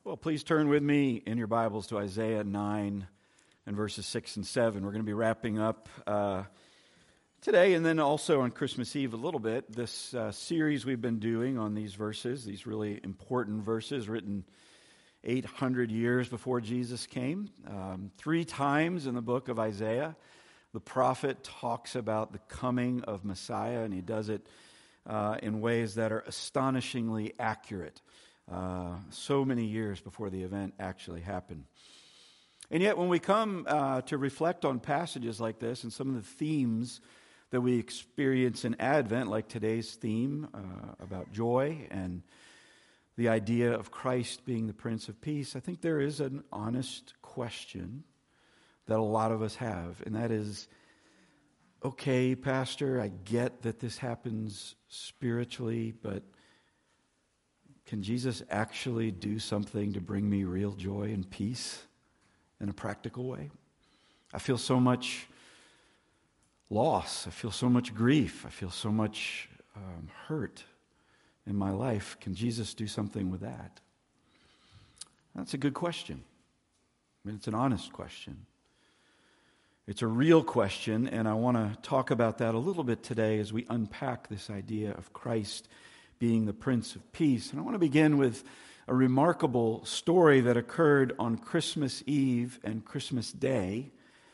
Well, please turn with me in your Bibles to Isaiah 9 and verses 6 and 7. We're going to be wrapping up today and then also on Christmas Eve a little bit this series we've been doing on these verses, these really important verses written 800 years before Jesus came. 3 times in the book of Isaiah, the prophet talks about the coming of Messiah, and he does it in ways that are astonishingly accurate. So many years before the event actually happened. And yet when we come to reflect on passages like this and some of the themes that we experience in Advent, like today's theme about joy and the idea of Christ being the Prince of Peace, I think there is an honest question that a lot of us have, and that is, okay, Pastor, I get that this happens spiritually, but can Jesus actually do something to bring me real joy and peace in a practical way? I feel so much loss. I feel so much grief. I feel so much hurt in my life. Can Jesus do something with that? That's a good question. I mean, it's an honest question. It's a real question, and I want to talk about that a little bit today as we unpack this idea of Christ being the Prince of Peace. And I want to begin with a remarkable story that occurred on Christmas Eve and Christmas Day,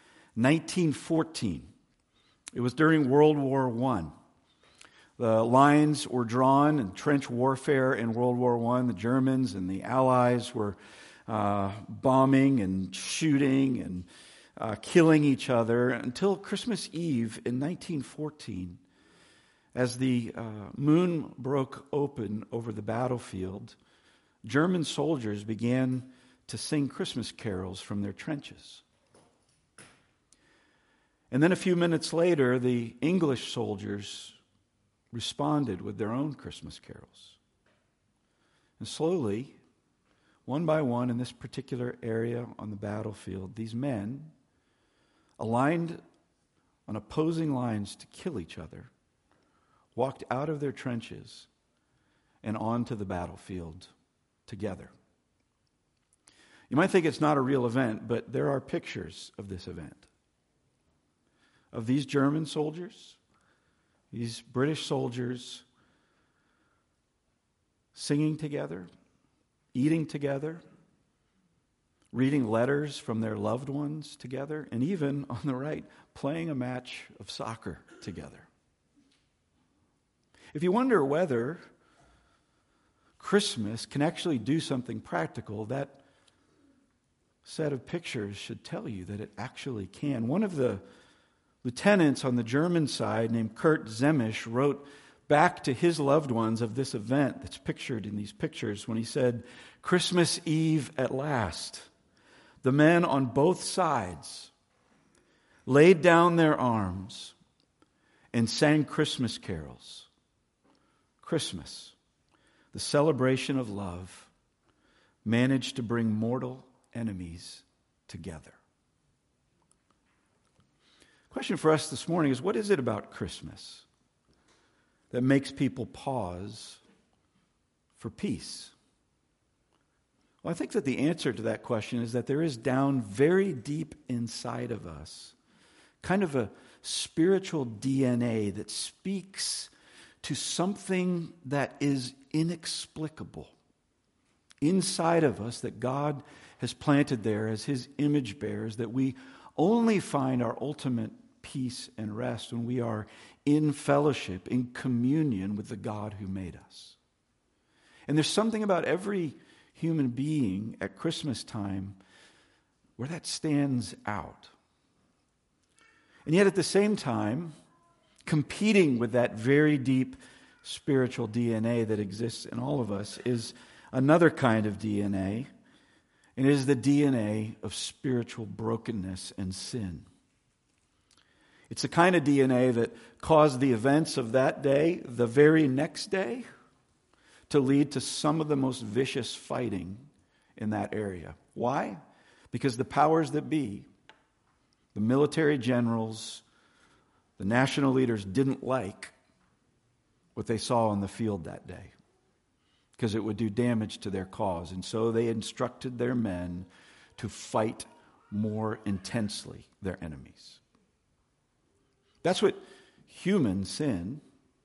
1914. It was during World War I. The lines were drawn in trench warfare in World War I. The Germans and the Allies were bombing and shooting and killing each other until Christmas Eve in 1914. As the moon broke open over the battlefield, German soldiers began to sing Christmas carols from their trenches. And then a few minutes later, the English soldiers responded with their own Christmas carols. And slowly, one by one in this particular area on the battlefield, these men, aligned on opposing lines to kill each other, walked out of their trenches and onto the battlefield together. You might think it's not a real event, but there are pictures of this event. Of these German soldiers, these British soldiers singing together, eating together, reading letters from their loved ones together, and even, on the right, playing a match of soccer together. If you wonder whether Christmas can actually do something practical, that set of pictures should tell you that it actually can. One of the lieutenants on the German side, named Kurt Zemisch, wrote back to his loved ones of this event that's pictured in these pictures when he said, "Christmas Eve at last. The men on both sides laid down their arms and sang Christmas carols. Christmas, the celebration of love, managed to bring mortal enemies together." The question for us this morning is, what is it about Christmas that makes people pause for peace? Well, I think that the answer to that question is that there is down very deep inside of us kind of a spiritual DNA that speaks to something that is inexplicable inside of us that God has planted there as His image bearers, that we only find our ultimate peace and rest when we are in fellowship, in communion with the God who made us. And there's something about every human being at Christmas time where that stands out. And yet at the same time, competing with that very deep spiritual DNA that exists in all of us is another kind of DNA, and it is the DNA of spiritual brokenness and sin. It's the kind of DNA that caused the events of that day, the very next day, to lead to some of the most vicious fighting in that area. Why? Because the powers that be, the military generals, the national leaders, didn't like what they saw on the field that day. because it would do damage to their cause. And so they instructed their men to fight more intensely their enemies. That's what human sin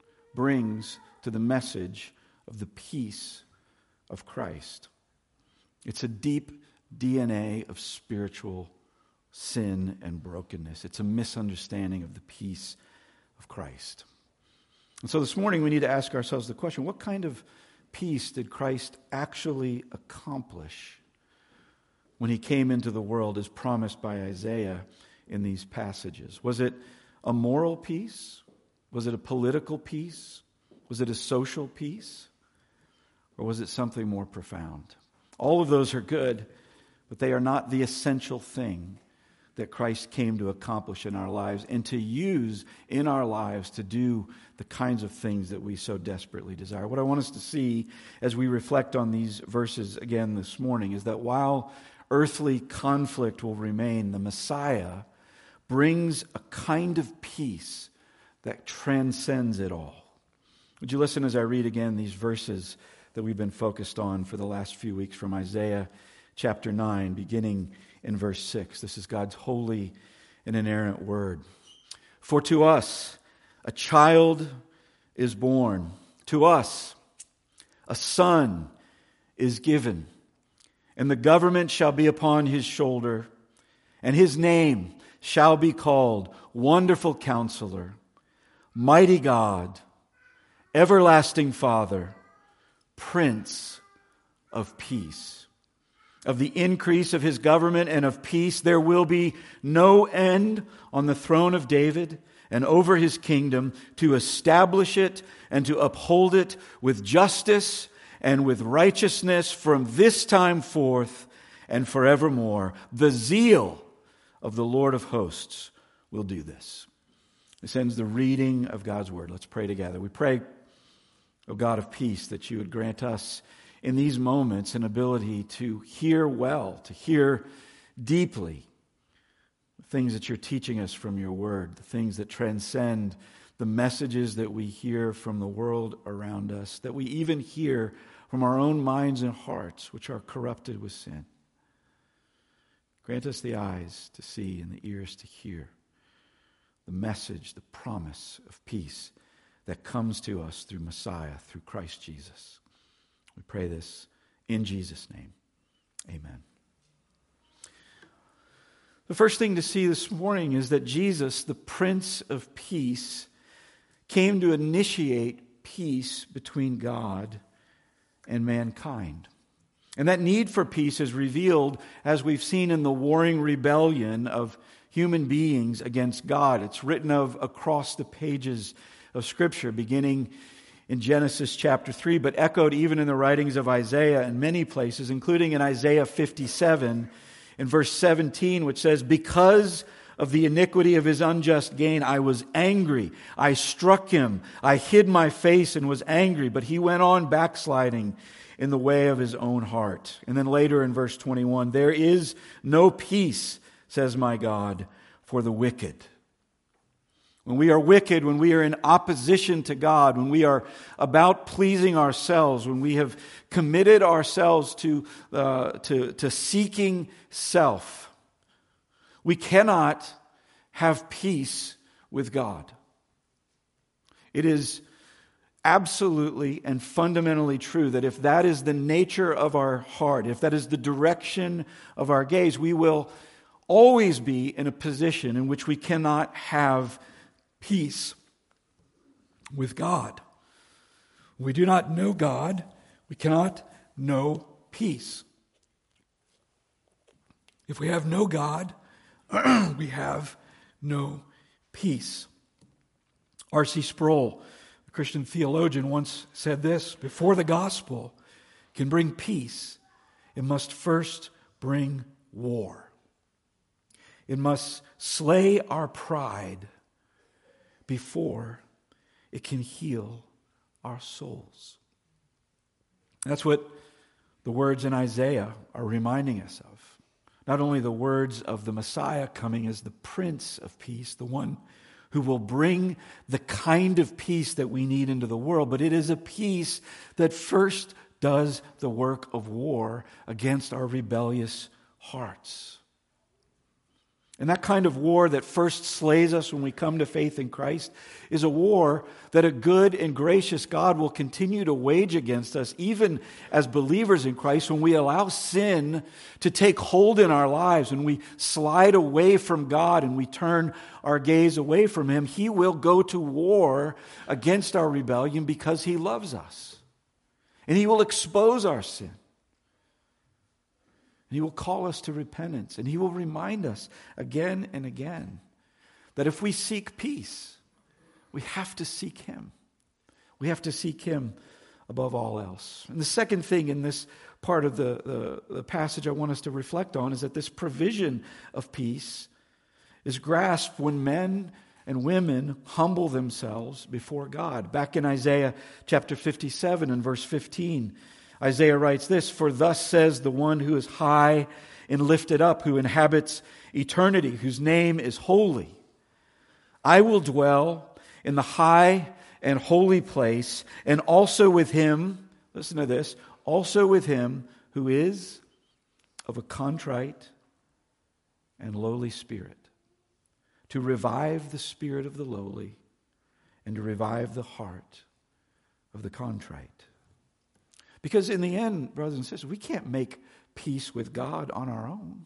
brings to the message of the peace of Christ. It's a deep DNA of spiritual sin and brokenness. It's a misunderstanding of the peace of Christ. And so this morning we need to ask ourselves the question, what kind of peace did Christ actually accomplish when he came into the world as promised by Isaiah in these passages? Was it a moral peace? Was it a political peace? Was it a social peace? Or was it something more profound? All of those are good, but they are not the essential thing that Christ came to accomplish in our lives and to use in our lives to do the kinds of things that we so desperately desire. What I want us to see as we reflect on these verses again this morning is that while earthly conflict will remain, the Messiah brings a kind of peace that transcends it all. Would you listen as I read again these verses that we've been focused on for the last few weeks from Isaiah chapter 9, beginning in verse 6. This is God's holy and inerrant word. For to us a child is born, to us a son is given, and the government shall be upon his shoulder, and his name shall be called Wonderful Counselor, Mighty God, Everlasting Father, Prince of Peace. Of the increase of his government and of peace there will be no end on the throne of David and over his kingdom, to establish it and to uphold it with justice and with righteousness from this time forth and forevermore. The zeal of the Lord of hosts will do this. This ends the reading of God's word. Let's pray together. We pray, O God of peace, that you would grant us in these moments an ability to hear well, to hear deeply the things that you're teaching us from your word, the things that transcend the messages that we hear from the world around us, that we even hear from our own minds and hearts, which are corrupted with sin. Grant us the eyes to see and the ears to hear the message, the promise of peace that comes to us through Messiah, through Christ Jesus. We pray this in Jesus' name. Amen. The first thing to see this morning is that Jesus, the Prince of Peace, came to initiate peace between God and mankind. And that need for peace is revealed, as we've seen, in the warring rebellion of human beings against God. It's written of across the pages of Scripture, beginning in Genesis chapter 3, but echoed even in the writings of Isaiah in many places, including in Isaiah 57 in verse 17, which says, "Because of the iniquity of his unjust gain, I was angry. I struck him. I hid my face and was angry, but he went on backsliding in the way of his own heart." And then later in verse 21, "There is no peace, says my God, for the wicked." When we are wicked, when we are in opposition to God, when we are about pleasing ourselves, when we have committed ourselves to seeking self, we cannot have peace with God. It is absolutely and fundamentally true that if that is the nature of our heart, if that is the direction of our gaze, we will always be in a position in which we cannot have peace with God. When we do not know God, we cannot know peace. If we have no God, we have no peace. R.C. Sproul, a Christian theologian, once said this: "Before the gospel can bring peace, it must first bring war. It must slay our pride before it can heal our souls." That's what the words in Isaiah are reminding us of. Not only the words of the Messiah coming as the Prince of Peace, the one who will bring the kind of peace that we need into the world, but it is a peace that first does the work of war against our rebellious hearts. And that kind of war that first slays us when we come to faith in Christ is a war that a good and gracious God will continue to wage against us, even as believers in Christ, when we allow sin to take hold in our lives, when we slide away from God and we turn our gaze away from Him. He will go to war against our rebellion because He loves us. And He will expose our sin. He will call us to repentance, and He will remind us again and again that if we seek peace, we have to seek Him. We have to seek Him above all else. And the second thing in this part of the passage I want us to reflect on is that this provision of peace is grasped when men and women humble themselves before God. Back in Isaiah chapter 57 and verse 15, Isaiah writes this, "For thus says the one who is high and lifted up, who inhabits eternity, whose name is holy. I will dwell in the high and holy place, and also with him," listen to this, "also with him who is of a contrite and lowly spirit, to revive the spirit of the lowly and to revive the heart of the contrite." Because in the end, brothers and sisters, we can't make peace with God on our own.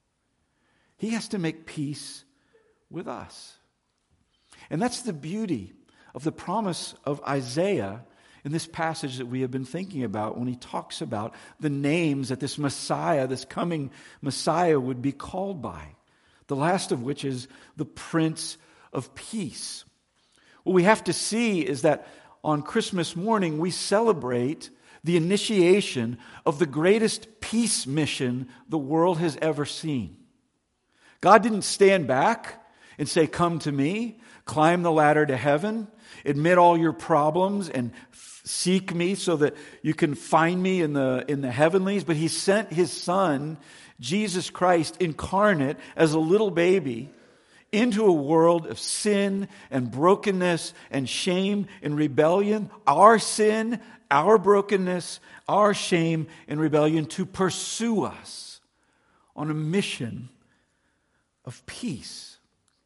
He has to make peace with us. And that's the beauty of the promise of Isaiah in this passage that we have been thinking about when he talks about the names that this Messiah, this coming Messiah, would be called by. The last of which is the Prince of Peace. What we have to see is that on Christmas morning we celebrate the initiation of the greatest peace mission the world has ever seen. God didn't stand back and say, "Come to me, climb the ladder to heaven, admit all your problems, and seek me so that you can find me in the heavenlies." But He sent His Son, Jesus Christ, incarnate as a little baby, into a world of sin and brokenness and shame and rebellion. Our sin, our brokenness, our shame and rebellion, to pursue us on a mission of peace.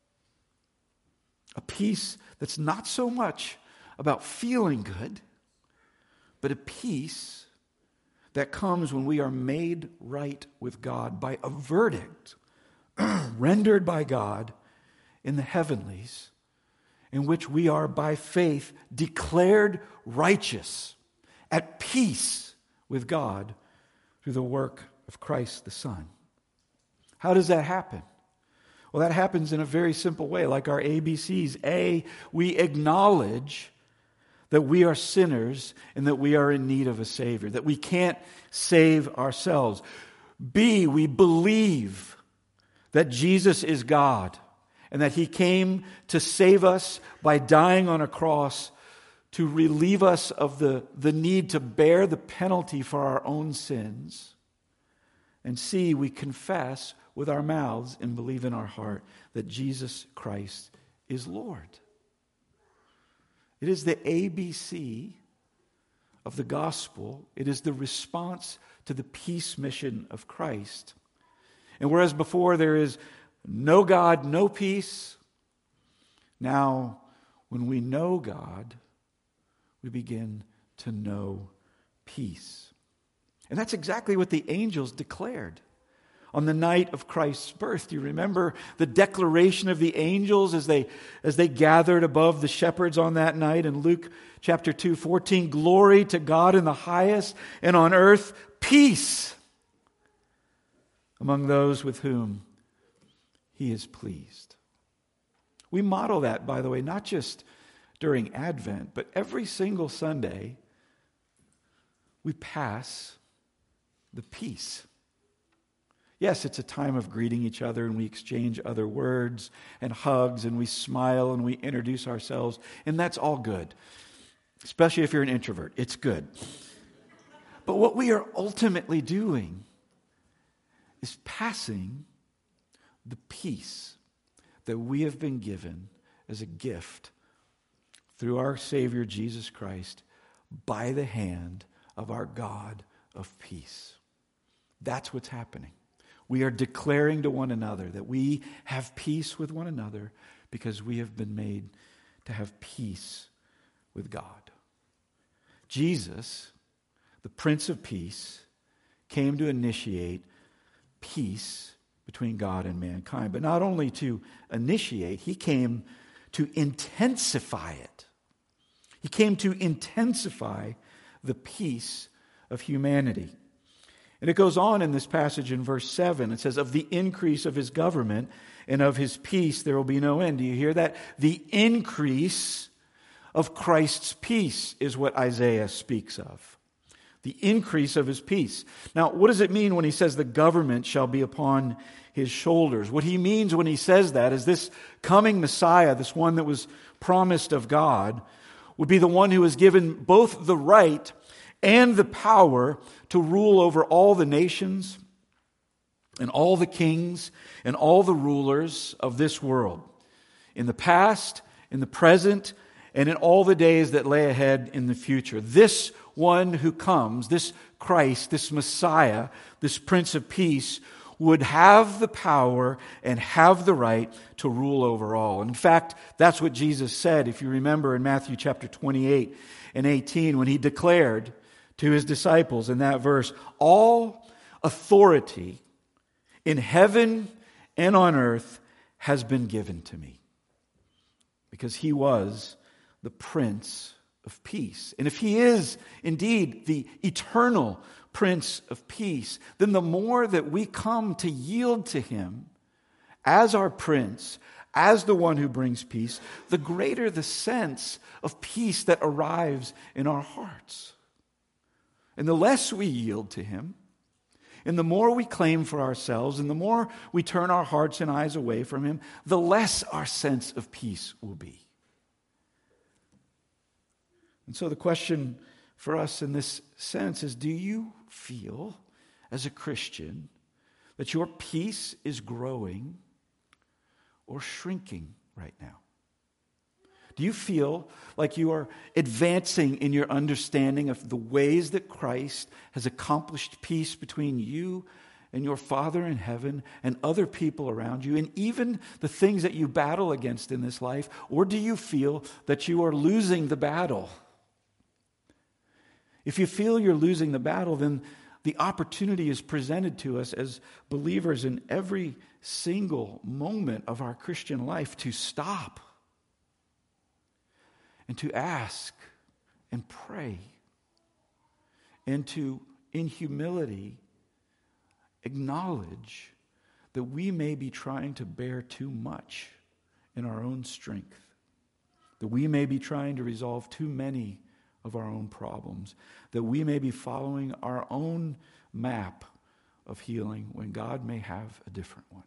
A peace that's not so much about feeling good, but a peace that comes when we are made right with God by a verdict rendered by God in the heavenlies, in which we are by faith declared righteous, at peace with God through the work of Christ the Son. How does that happen? Well, that happens in a very simple way, like our ABCs. A, we acknowledge that we are sinners and that we are in need of a Savior, that we can't save ourselves. B, we believe that Jesus is God and that He came to save us by dying on a cross to relieve us of the need to bear the penalty for our own sins. And C, we confess with our mouths and believe in our heart that Jesus Christ is Lord. It is the ABC of the gospel. It is the response to the peace mission of Christ. And whereas before there is no God, no peace, now when we know God, we begin to know peace. And that's exactly what the angels declared on the night of Christ's birth. Do you remember the declaration of the angels as they gathered above the shepherds on that night in Luke chapter 2:14? "Glory to God in the highest, and on earth peace among those with whom He is pleased." We model that, by the way, not just during Advent, but every single Sunday we pass the peace. Yes, it's a time of greeting each other and we exchange other words and hugs and we smile and we introduce ourselves, and that's all good. Especially if you're an introvert, it's good. But what we are ultimately doing is passing the peace that we have been given as a gift through our Savior Jesus Christ by the hand of our God of peace. That's what's happening. We are declaring to one another that we have peace with one another because we have been made to have peace with God. Jesus, the Prince of Peace, came to initiate peace between God and mankind. But not only to initiate, he came to intensify it. He came to intensify the peace of humanity. And it goes on in this passage in verse 7. It says, of the increase of his government and of his peace there will be no end. Do you hear that? The increase of Christ's peace is what Isaiah speaks of. The increase of his peace. Now, what does it mean when he says the government shall be upon his shoulders? What he means when he says that is this coming Messiah, this one that was promised of God, would be the one who is given both the right and the power to rule over all the nations and all the kings and all the rulers of this world. In the past, in the present, and in all the days that lay ahead in the future. This one who comes, this Christ, this Messiah, this Prince of Peace, would have the power and have the right to rule over all. In fact, that's what Jesus said, if you remember in Matthew chapter 28 and 18, when he declared to his disciples in that verse, all authority in heaven and on earth has been given to me. Because he was the Prince of Peace. And if he is indeed the eternal Prince of Peace, then the more that we come to yield to him as our Prince, as the one who brings peace, the greater the sense of peace that arrives in our hearts. And the less we yield to him, and the more we claim for ourselves, and the more we turn our hearts and eyes away from him, the less our sense of peace will be. And so the question for us in this sense is, do you feel as a Christian that your peace is growing or shrinking right now? Do you feel like you are advancing in your understanding of the ways that Christ has accomplished peace between you and your Father in heaven and other people around you, and even the things that you battle against in this life? Or do you feel that you are losing the battle? If you feel you're losing the battle, then the opportunity is presented to us as believers in every single moment of our Christian life to stop and to ask and pray and to, in humility, acknowledge that we may be trying to bear too much in our own strength, that we may be trying to resolve too many of our own problems, that we may be following our own map of healing when God may have a different one.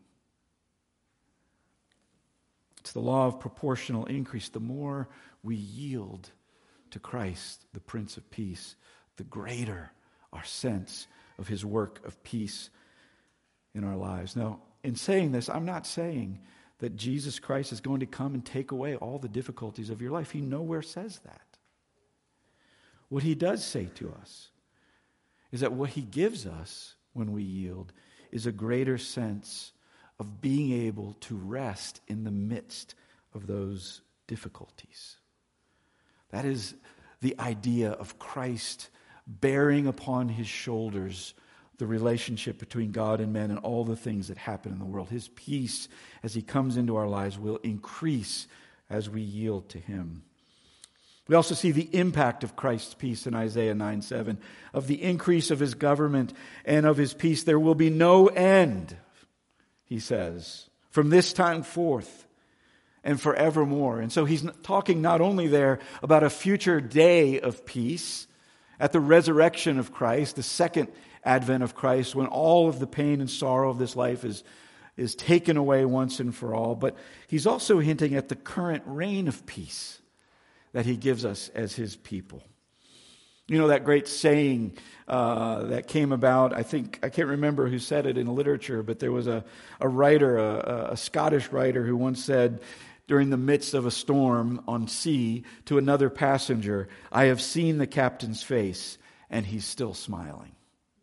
It's the law of proportional increase. The more we yield to Christ, the Prince of Peace, the greater our sense of his work of peace in our lives. Now, in saying this, I'm not saying that Jesus Christ is going to come and take away all the difficulties of your life. He nowhere says that. What he does say to us is that what he gives us when we yield is a greater sense of being able to rest in the midst of those difficulties. That is the idea of Christ bearing upon his shoulders the relationship between God and men and all the things that happen in the world. His peace, as he comes into our lives, will increase as we yield to him. We also see the impact of Christ's peace in Isaiah 9:7. Of the increase of his government and of his peace there will be no end, he says, from this time forth and forevermore. And so he's talking not only there about a future day of peace at the resurrection of Christ, the second advent of Christ, when all of the pain and sorrow of this life is taken away once and for all, but he's also hinting at the current reign of peace that he gives us as his people. You know that great saying that came about, I can't remember who said it in literature, but there was a writer, a Scottish writer, who once said during the midst of a storm on sea to another passenger, "I have seen the captain's face, and He's still smiling.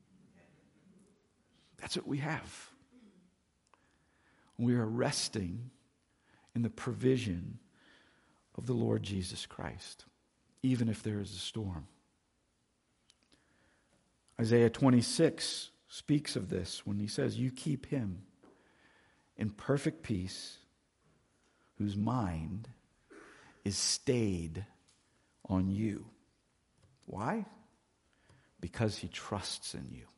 That's what we have. We are resting in the provision of the Lord Jesus Christ, even if there is a storm. Isaiah 26 speaks of this when he says, "You keep him in perfect peace, whose mind is stayed on you." Why? Because he trusts in you.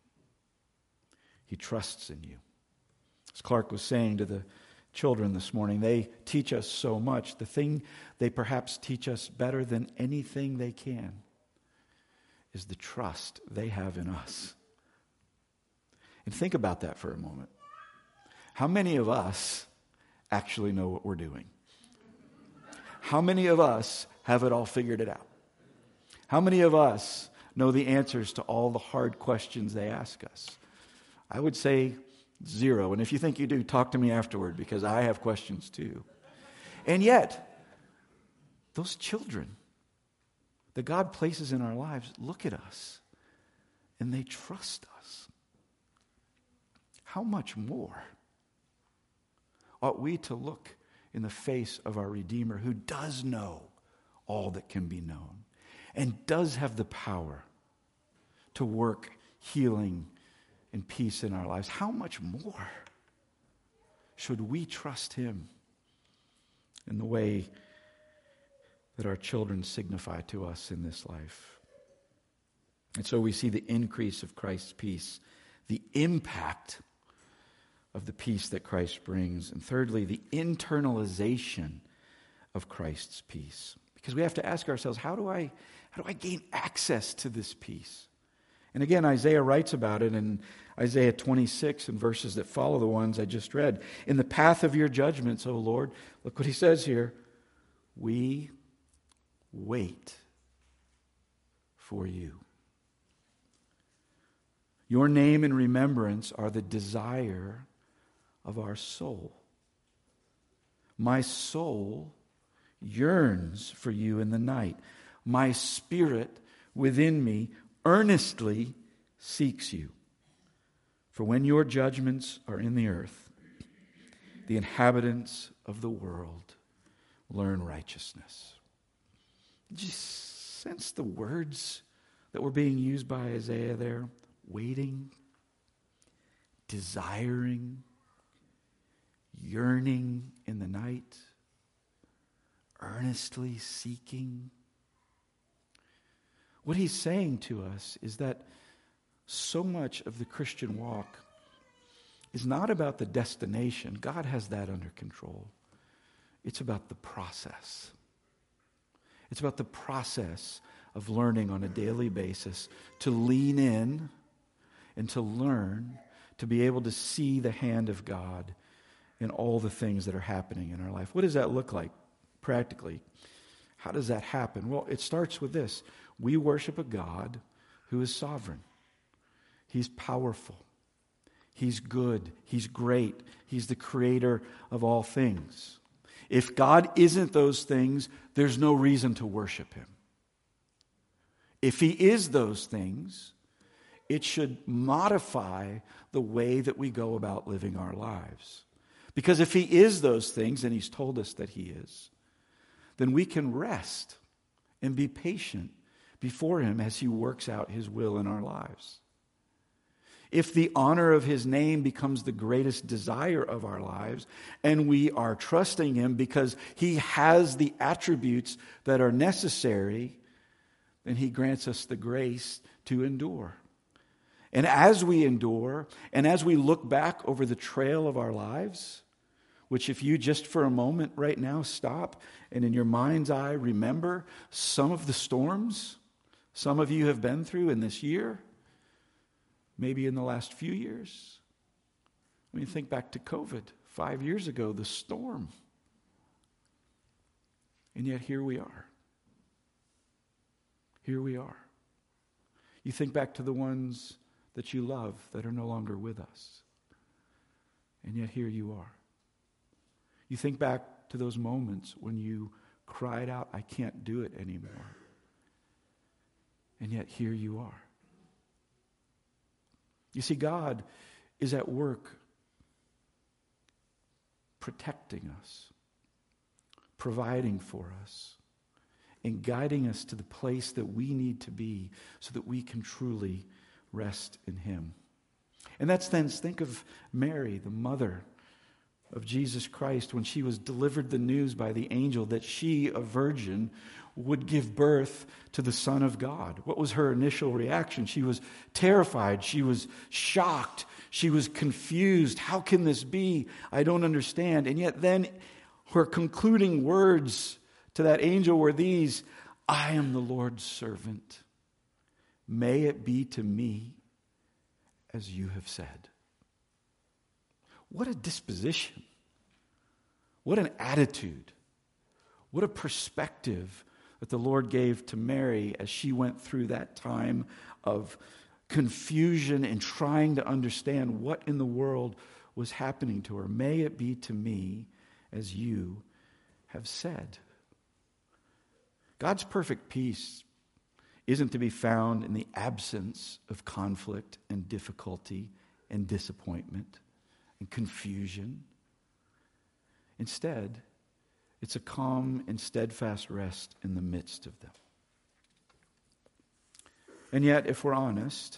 He trusts in you. As Clark was saying to the children this morning, they teach us so much. The thing they perhaps teach us better than anything they can is the trust they have in us. And think about that for a moment. How many of us actually know what we're doing? How many of us have it all figured it out? How many of us know the answers to all the hard questions they ask us? I would say 0. And if you think you do, talk to me afterward, because I have questions too. And yet, those children that God places in our lives look at us and they trust us. How much more ought we to look in the face of our Redeemer, who does know all that can be known and does have the power to work healing and peace in our lives? How much more should we trust Him in the way that our children signify to us in this life? And so we see the increase of Christ's peace, the impact of the peace that Christ brings, and thirdly, the internalization of Christ's peace. Because we have to ask ourselves, how do I gain access to this peace? And again, Isaiah writes about it in Isaiah 26 and verses that follow the ones I just read. "In the path of your judgments, O Lord," look what he says here, "we wait for you. Your name and remembrance are the desire of our soul. My soul yearns for you in the night. My spirit within me earnestly seeks you. For when your judgments are in the earth, the inhabitants of the world learn righteousness." Did you sense the words that were being used by Isaiah there? Waiting, desiring, yearning in the night, earnestly seeking. What he's saying to us is that so much of the Christian walk is not about the destination. God has that under control. It's about the process. It's about the process of learning on a daily basis to lean in and to learn to be able to see the hand of God in all the things that are happening in our life. What does that look like practically? How does that happen? Well, it starts with this. We worship a God who is sovereign. He's powerful. He's good. He's great. He's the creator of all things. If God isn't those things, there's no reason to worship Him. If He is those things, it should modify the way that we go about living our lives. Because if He is those things, and He's told us that He is, then we can rest and be patient before Him as He works out His will in our lives. If the honor of His name becomes the greatest desire of our lives, and we are trusting Him because He has the attributes that are necessary, then He grants us the grace to endure. And as we endure, and as we look back over the trail of our lives, which if you just for a moment right now stop and in your mind's eye remember some of the storms some of you have been through in this year, maybe in the last few years. I mean, think back to COVID 5 years ago, the storm. And yet here we are. Here we are. You think back to the ones that you love that are no longer with us. And yet here you are. You think back to those moments when you cried out, "I can't do it anymore." And yet here you are. You see, God is at work protecting us, providing for us, and guiding us to the place that we need to be so that we can truly rest in Him. And that's then, think of Mary, the mother of Jesus Christ, when she was delivered the news by the angel that she, a virgin, would give birth to the Son of God. What was her initial reaction? She was terrified. She was shocked. She was confused. How can this be? I don't understand. And yet then her concluding words to that angel were these: I am the Lord's servant. May it be to me as you have said. What a disposition. What an attitude. What a perspective that the Lord gave to Mary as she went through that time of confusion and trying to understand what in the world was happening to her. May it be to me as you have said. God's perfect peace isn't to be found in the absence of conflict and difficulty and disappointment and confusion. Instead, it's a calm and steadfast rest in the midst of them. And yet, if we're honest,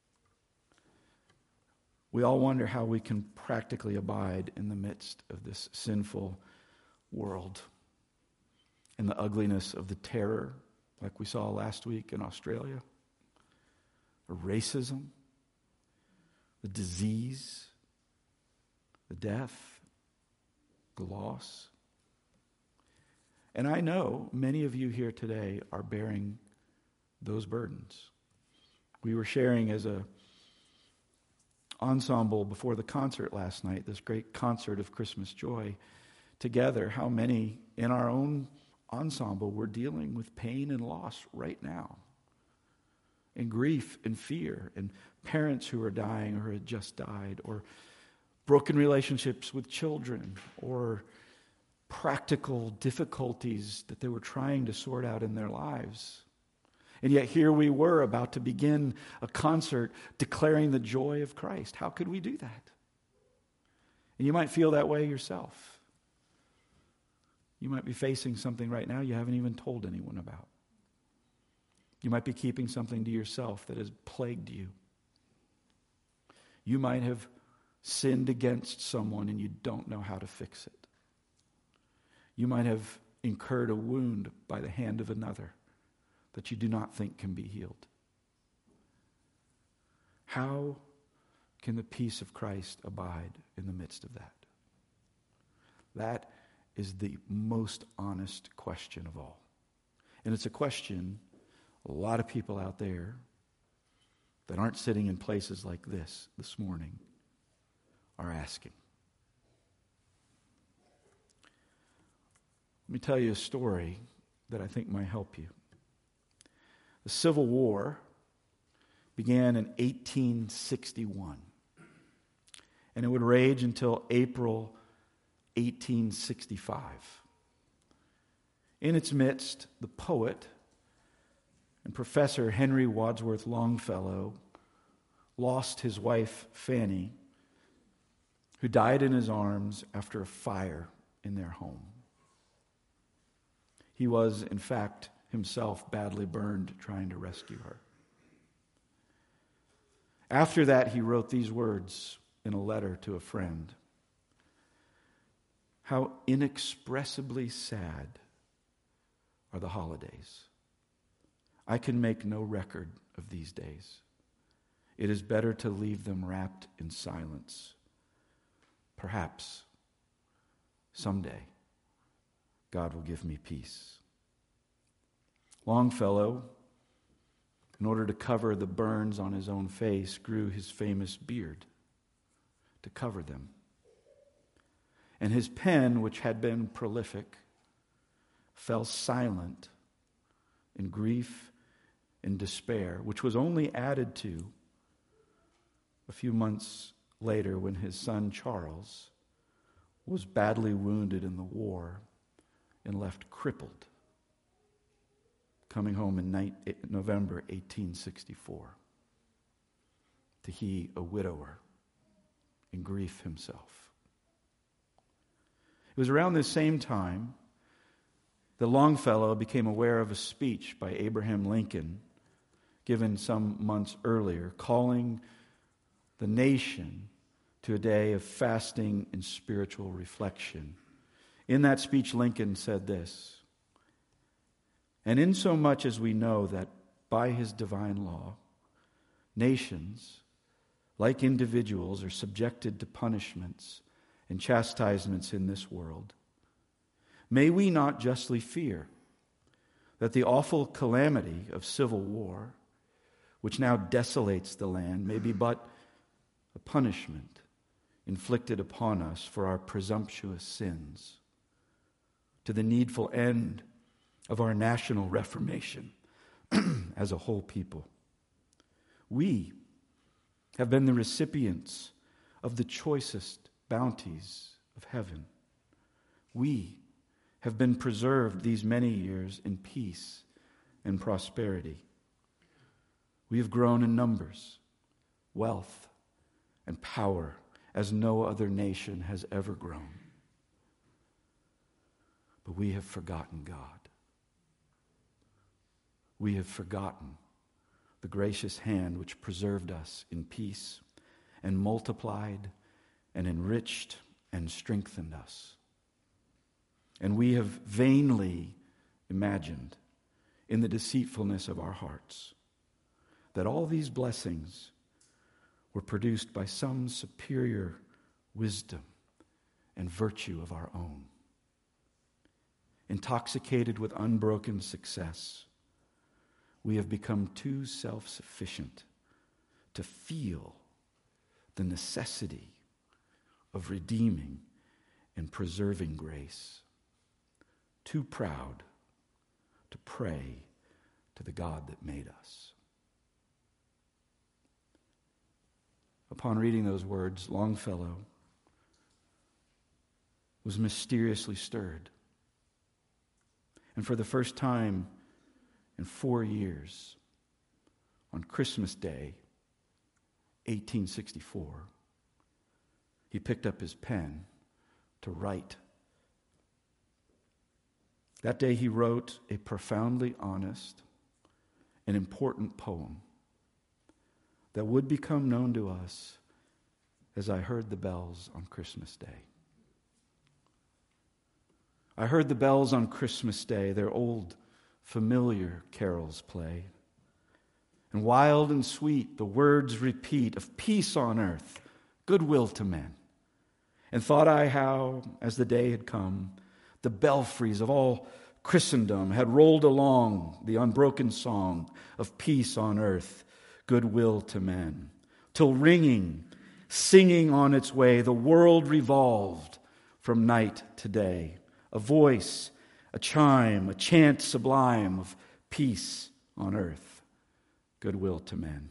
we all wonder how we can practically abide in the midst of this sinful world and the ugliness of the terror, like we saw last week in Australia, or racism, the disease, the death, the loss. And I know many of you here today are bearing those burdens. We were sharing as a ensemble before the concert last night, this great concert of Christmas joy, together, how many in our own ensemble were dealing with pain and loss right now, and grief and fear, and parents who are dying or had just died, or broken relationships with children, or practical difficulties that they were trying to sort out in their lives. And yet here we were about to begin a concert declaring the joy of Christ. How could we do that? And you might feel that way yourself. You might be facing something right now you haven't even told anyone about. You might be keeping something to yourself that has plagued you. You might have sinned against someone and you don't know how to fix it. You might have incurred a wound by the hand of another that you do not think can be healed. How can the peace of Christ abide in the midst of that? That is the most honest question of all. And it's a question a lot of people out there that aren't sitting in places like this morning are asking. Let me tell you a story that I think might help you. The Civil War began in 1861, and it would rage until April 1865. In its midst, the poet and professor Henry Wadsworth Longfellow lost his wife Fanny, who died in his arms after a fire in their home. He was, in fact, himself badly burned trying to rescue her. After that, he wrote these words in a letter to a friend. How inexpressibly sad are the holidays. I can make no record of these days. It is better to leave them wrapped in silence. Perhaps someday God will give me peace. Longfellow, in order to cover the burns on his own face, grew his famous beard to cover them. And his pen, which had been prolific, fell silent in grief and despair, which was only added to a few months later when his son Charles was badly wounded in the war and left crippled, coming home in November 1864. to he a widower in grief himself. It was around this same time that Longfellow became aware of a speech by Abraham Lincoln given some months earlier, calling the nation to a day of fasting and spiritual reflection. In that speech, Lincoln said this, "And insomuch as we know that by his divine law, nations, like individuals, are subjected to punishments and chastisements in this world, may we not justly fear that the awful calamity of civil war, which now desolates the land, may be but a punishment inflicted upon us for our presumptuous sins, to the needful end of our national reformation as a whole people. We have been the recipients of the choicest bounties of heaven. We have been preserved these many years in peace and prosperity. We have grown in numbers, wealth, and power as no other nation has ever grown. But we have forgotten God. We have forgotten the gracious hand which preserved us in peace and multiplied and enriched and strengthened us. And we have vainly imagined in the deceitfulness of our hearts that all these blessings were produced by some superior wisdom and virtue of our own. Intoxicated with unbroken success, we have become too self-sufficient to feel the necessity of redeeming and preserving grace. Too proud to pray to the God that made us. Upon reading those words, Longfellow was mysteriously stirred. And for the first time in 4 years, on Christmas Day, 1864, he picked up his pen to write. That day he wrote a profoundly honest and important poem that would become known to us as I heard the bells on Christmas Day. I heard the bells on Christmas Day, their old familiar carols play. And wild and sweet the words repeat of peace on earth, goodwill to men. And thought I how, as the day had come, the belfries of all Christendom had rolled along the unbroken song of peace on earth, goodwill to men, till ringing, singing on its way, the world revolved from night to day. A voice, a chime, a chant sublime of peace on earth, goodwill to men.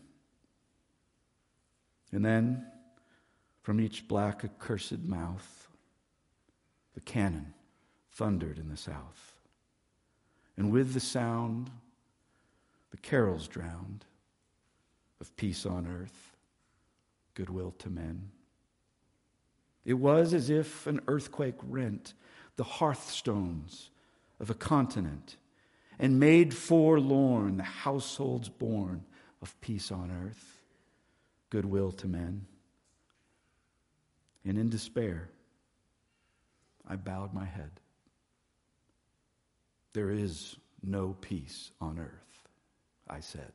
And then, from each black accursed mouth, the cannon thundered in the south. And with the sound, the carols drowned of peace on earth, goodwill to men. It was as if an earthquake rent the hearthstones of a continent and made forlorn the households born of peace on earth, goodwill to men. And in despair, I bowed my head. There is no peace on earth, I said.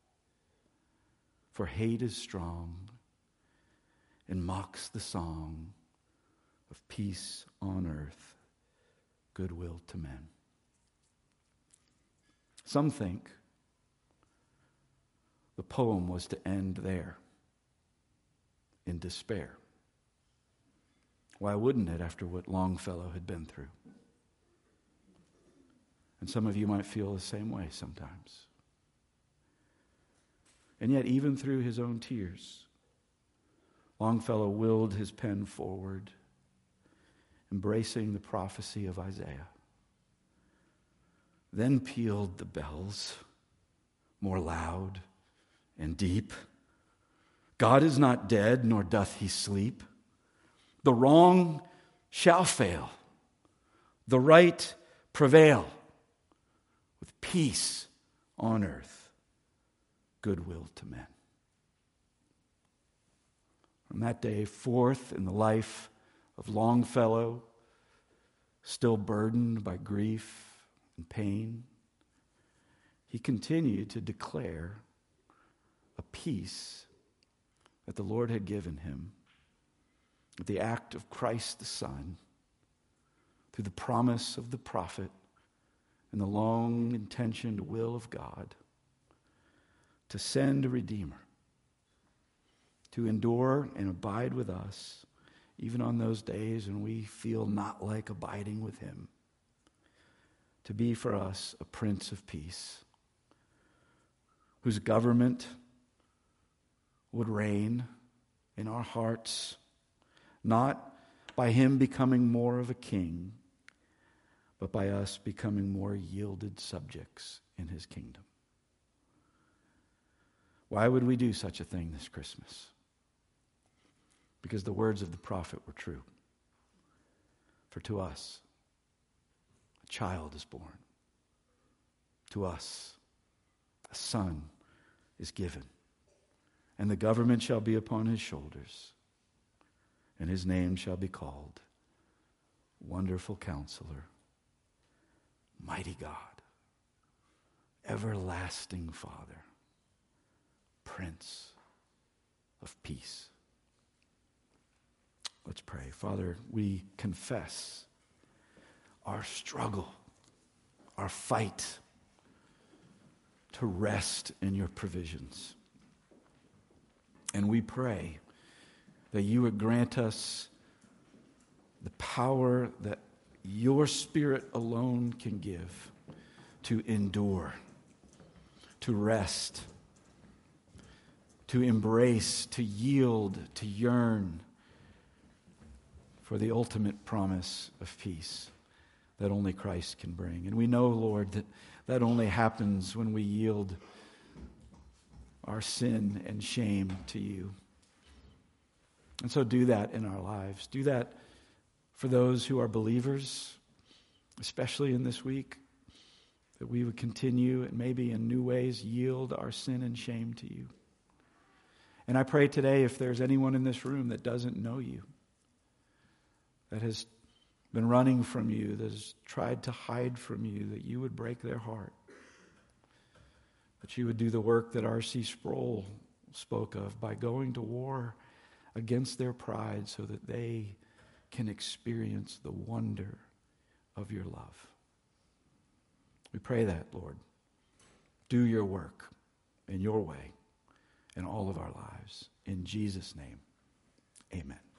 For hate is strong and mocks the song of peace on earth, goodwill to men. Some think the poem was to end there, in despair. Why wouldn't it after what Longfellow had been through? And some of you might feel the same way sometimes. And yet, even through his own tears, Longfellow willed his pen forward, embracing the prophecy of Isaiah. Then pealed the bells, more loud and deep. God is not dead, nor doth he sleep. The wrong shall fail, the right prevail, with peace on earth, goodwill to men. From that day forth in the life of Longfellow, still burdened by grief and pain, he continued to declare a peace that the Lord had given him, with the act of Christ the Son, through the promise of the prophet and the long-intentioned will of God to send a Redeemer, to endure and abide with us, even on those days when we feel not like abiding with him, to be for us a Prince of Peace, whose government would reign in our hearts, not by him becoming more of a king, but by us becoming more yielded subjects in his kingdom. Why would we do such a thing this Christmas? Because the words of the prophet were true. For to us, a child is born. To us, a son is given. And the government shall be upon his shoulders. And his name shall be called Wonderful Counselor, Mighty God, Everlasting Father, Prince of Peace. Let's pray. Father, we confess our struggle, our fight to rest in your provisions. And we pray that you would grant us the power that your Spirit alone can give to endure, to rest, to embrace, to yield, to yearn for the ultimate promise of peace that only Christ can bring. And we know, Lord, that that only happens when we yield our sin and shame to you. And so do that in our lives. Do that for those who are believers, especially in this week, that we would continue and maybe in new ways yield our sin and shame to you. And I pray today, if there's anyone in this room that doesn't know you, that has been running from you, that has tried to hide from you, that you would break their heart. That you would do the work that R.C. Sproul spoke of by going to war against their pride so that they can experience the wonder of your love. We pray that, Lord. Do your work in your way in all of our lives. In Jesus' name, amen.